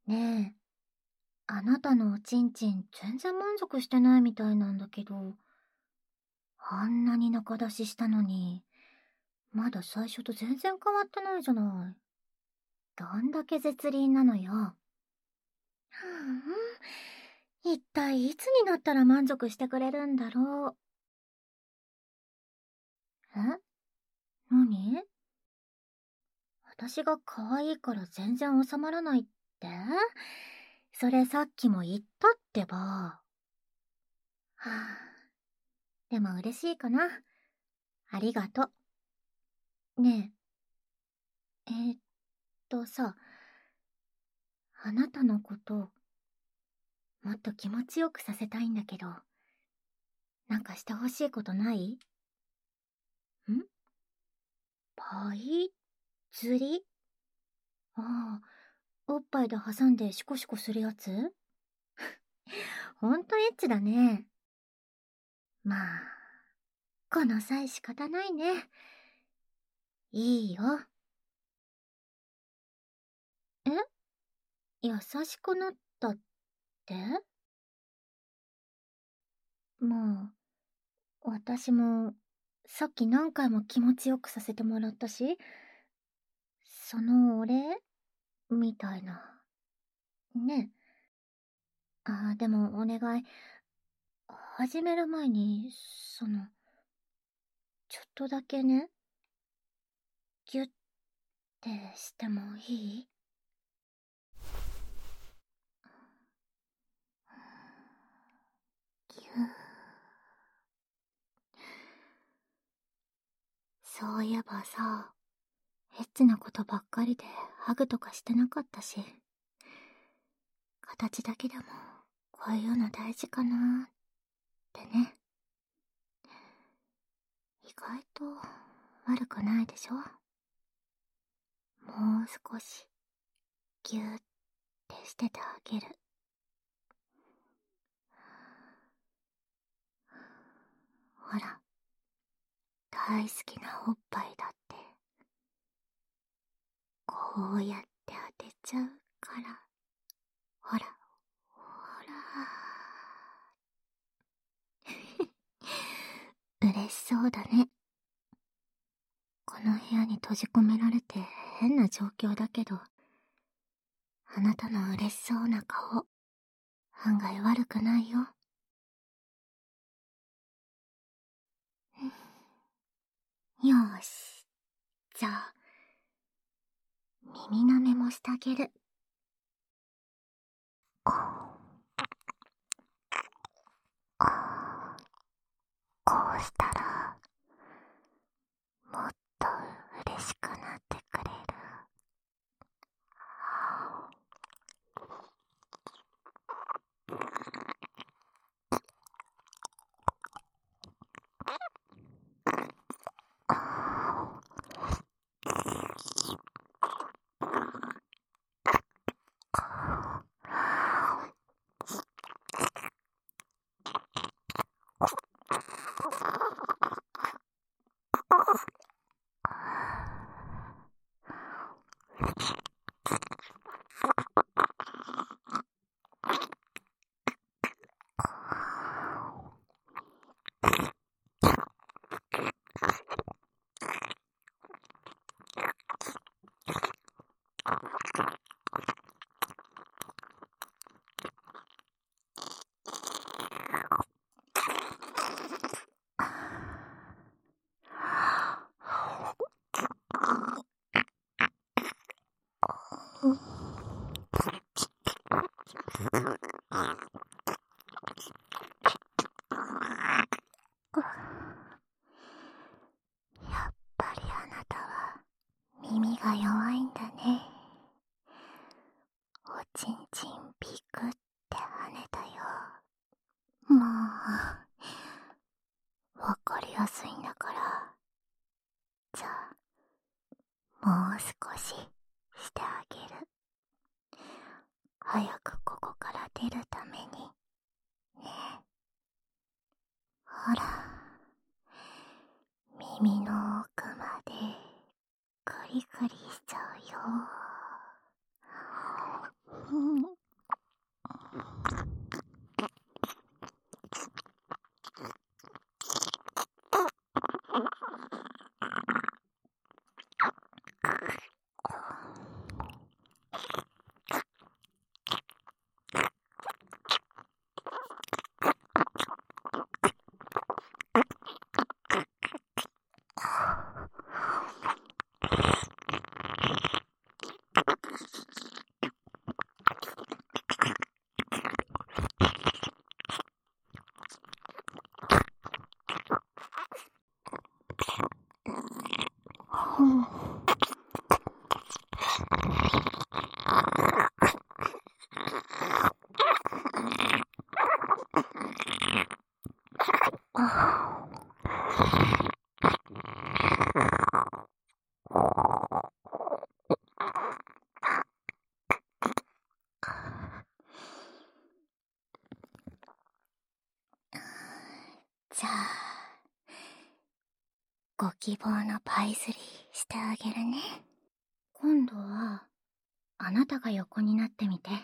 ねえ、あなたのおちんちん全然満足してないみたいなんだけど、あんなに中出ししたのに、まだ最初と全然変わってないじゃない。どんだけ絶倫なのよ。一体いつになったら満足してくれるんだろう。え？何？私が可愛いから全然収まらないって？それさっきも言ったってば。はあ、でも嬉しいかな。ありがとう。ねえ、さ、あなたのこと、もっと気持ちよくさせたいんだけど、なんかしてほしいことない？パイ釣り？ああ、おっぱいで挟んでシコシコするやつ？ほんとエッチだね。まあ、この際仕方ないね。いいよ。え？優しくなったって？まあ、私も、さっき何回も気持ちよくさせてもらったし、そのお礼みたいな。ね。でもお願い。始める前に、ちょっとだけね、ギュッてしてもいい？ギュー。そういえばさ、エッチなことばっかりでハグとかしてなかったし、形だけでもこういうの大事かなってね。意外と悪くないでしょ？もう少しギューってしててあげる。ほら、大好きなおっぱいだってこうやって当てちゃうから。ほらほら嬉しそうだね。この部屋に閉じ込められて変な状況だけど、あなたの嬉しそうな顔、案外悪くないよ。よーし。じゃあ、耳舐めもしてあげる。こうしたら、もっと嬉しくなってくれる。やっぱりあなたは耳が弱いんだね。おちんちんピクって跳ねたよ。まあ、わかりやすいんだから。じゃあ、もう少ししてあげる。早くここから出るために。ね。ほら、耳の奥までクリクリしちゃうよ。 じゃあ、ご希望のパイズリーしてあげるね。今度は、あなたが横になってみて。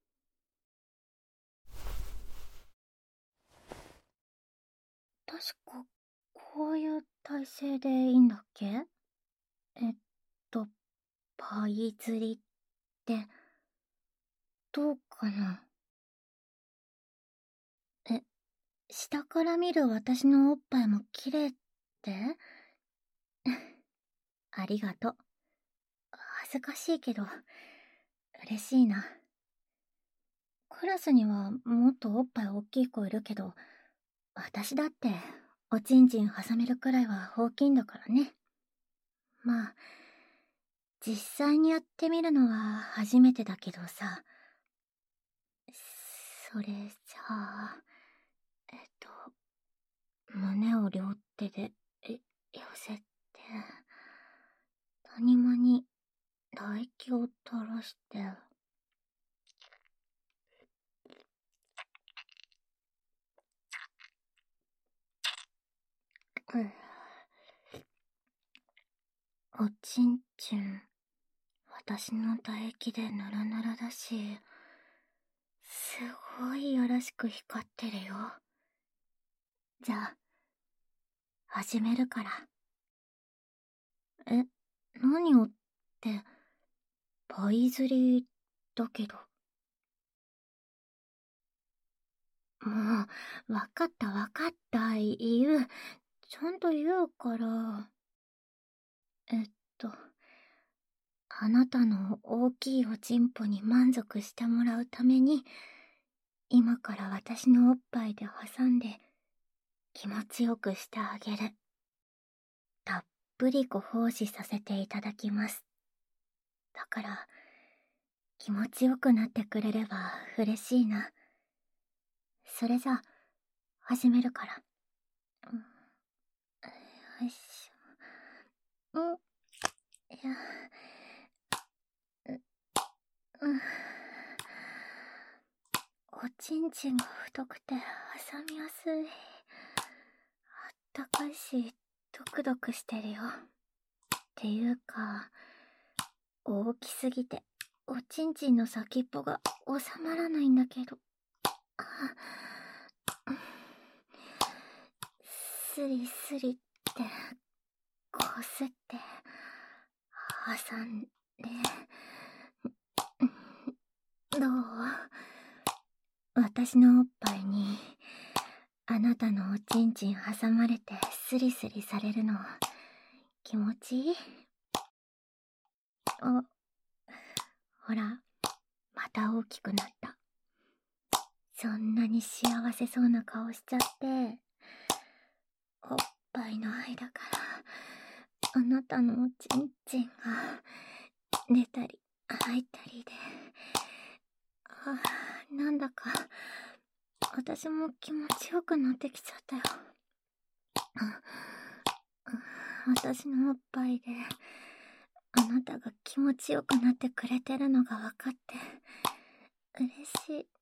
確か、こういう体勢でいいんだっけ？えっと、パイズリって、どうかな？下から見る私のおっぱいも綺麗ってありがとう。恥ずかしいけど、嬉しいな。クラスにはもっとおっぱい大きい子いるけど、私だっておちんちん挟めるくらいは大きいんだからね。まあ、実際にやってみるのは初めてだけどさ。それじゃあ、胸を両手で、寄せて、谷間に唾液を垂らして、おちんちん、私の唾液でヌルヌルだし、すごいよろしく光ってるよ。じゃあ、始めるから。何をって、パイズリだけど。もう、わかったわかった、言う。ちゃんと言うから。あなたの大きいおちんぽに満足してもらうために、今から私のおっぱいで挟んで、気持ちよくしてあげる。たっぷりご奉仕させていただきます。だから、気持ちよくなってくれれば嬉しいな。それじゃ、始めるから。よいしょ。いや、おちんちんが太くて挟みやすい。あったかいし、ドクドクしてるよ。っていうか、大きすぎて、おちんちんの先っぽが収まらないんだけど。スリスリって、こすって、挟んで、どう？私のおっぱいに、あなたのおちんちん挟まれてスリスリされるの、気持ちいい？ほら、また大きくなった。そんなに幸せそうな顔しちゃって、おっぱいの間から、あなたのおちんちんが、出たり、入ったりで、なんだか、私も気持ちよくなってきちゃったよ。私のおっぱいで、あなたが気持ちよくなってくれてるのが分かって、嬉しい。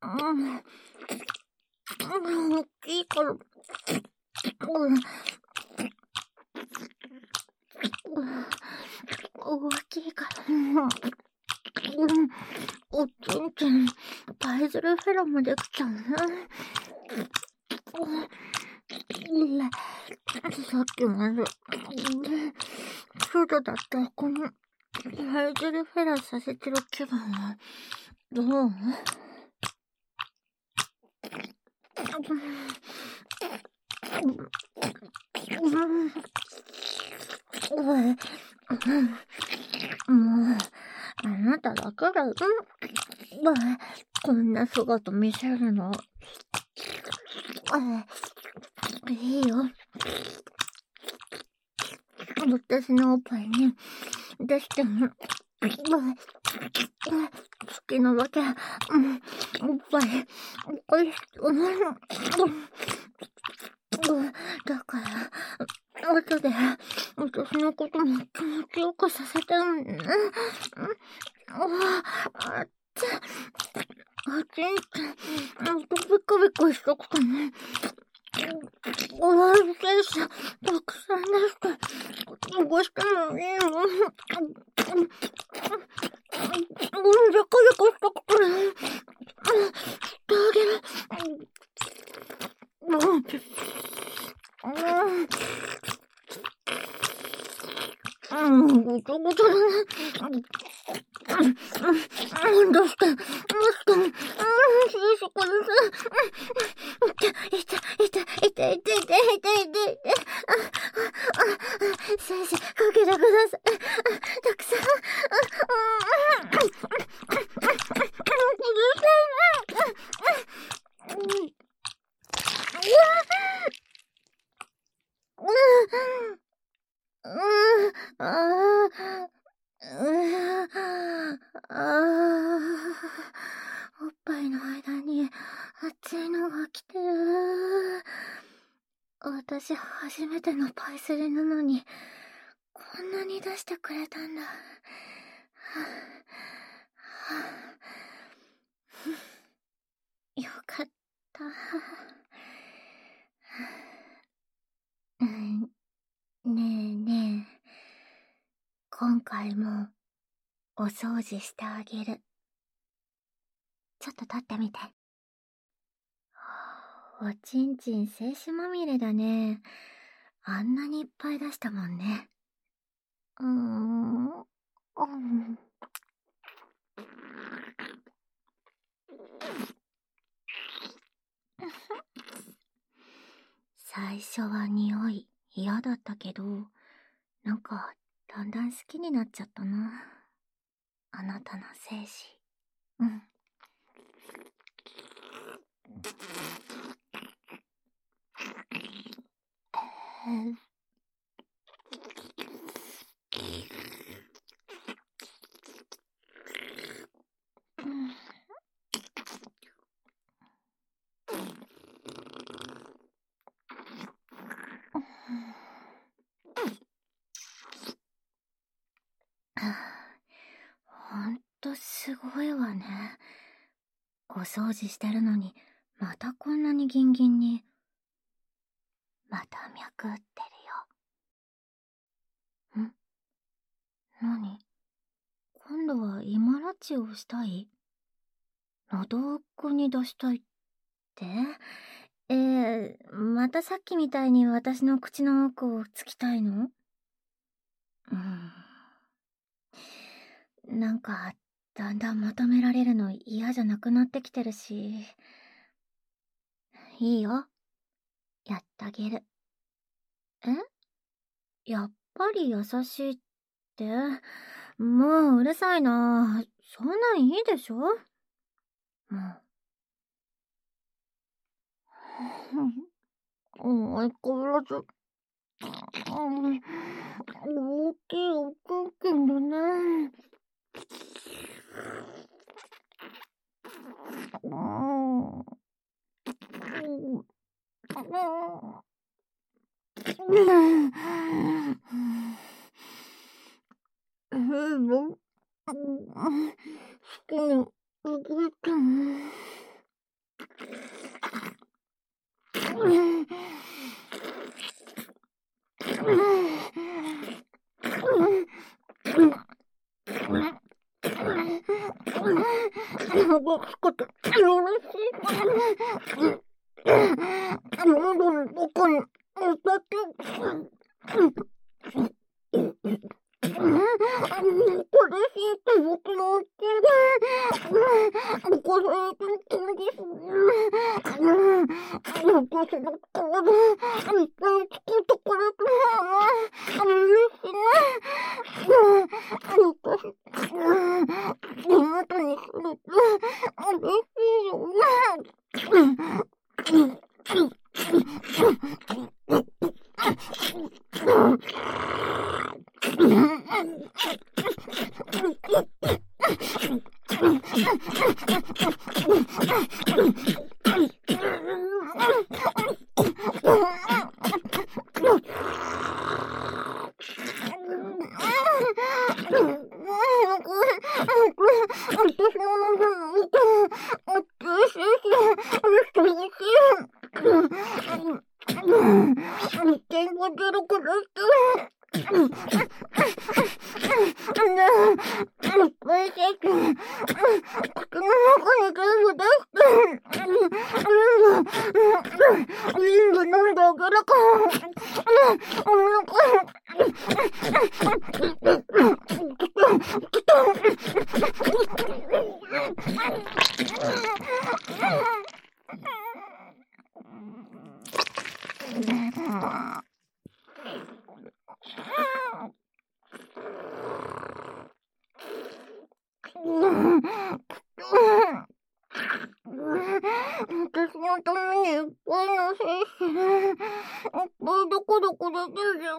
大きいから、大きいから、おちんちん、パイズルフェラもできちゃうね。さっきまで、外だったこの、パイズルフェラさせてる気分は、どう？もう、あなただけだよ。こんな姿見せるの。いいよ。私のおっぱいに出しても、好きなだけ、おっぱい、だから、後で、私のことも気持ちよくさせてるんね。あっち、あちんち、ビクビクしとくとね。おいしいし、たくさん出して、汚してもいいよ。ジャカジャカしとくとね。してあげる。ごちゃごちゃだね。どうして、しこです。痛い。先生、かけてください。たくさん。おっぱいの間に熱いのが来てる。私初めてのパイスリなのに、こんなに出してくれたんだ。よかった。ねえ。今回もお掃除してあげる。ちょっと立ってみて。おちんちん精子まみれだね。あんなにいっぱい出したもんね。最初は匂い嫌だったけど、なんかだんだん好きになっちゃったな。あなたの精子。ほんとすごいわね。お掃除してるのに、またこんなにギンギンに。また脈打ってるよ。何？今度は今ラチをしたい？喉奥に出したいって？またさっきみたいに私の口の奥をつきたいの？なんか、だんだん求められるの嫌じゃなくなってきてるし。いいよ。やってあげる。やっぱり優しいって。もううるさいな。そんなんいいでしょ？もう。相変わらず、大きいおちんちんだね。好きに動いても。 喉の中にお酒。これひいて僕の手で、これですね。私の体、いっぱいつけてくれて嬉しいね。私、手元にすると嬉しいよね。私のためにいっぱいの精子、いっぱいどこどこで出る。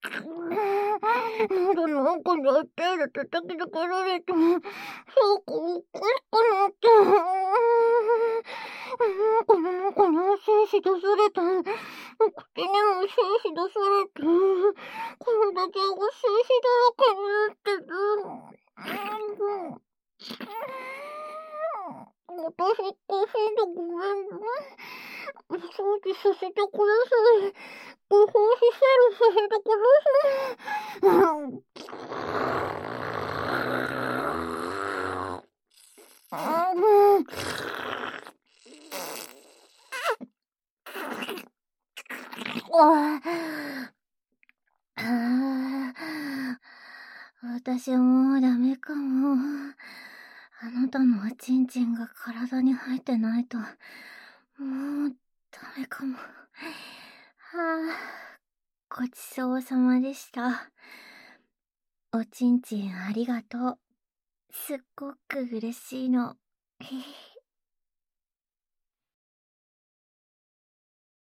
喉の奥に手で叩きつけられて、そうか、おかしくなって。この中に精子出された。口にも精子出されて、体中が精子だらけになってる。私おかしいでごめんね。お掃除させてください。ご奉仕セルさせてください。私もうダメかも。あなたのおちんちんが体に入ってないと、もうダメかも。ごちそうさまでした。おちんちんありがとう。すっごく嬉しいの。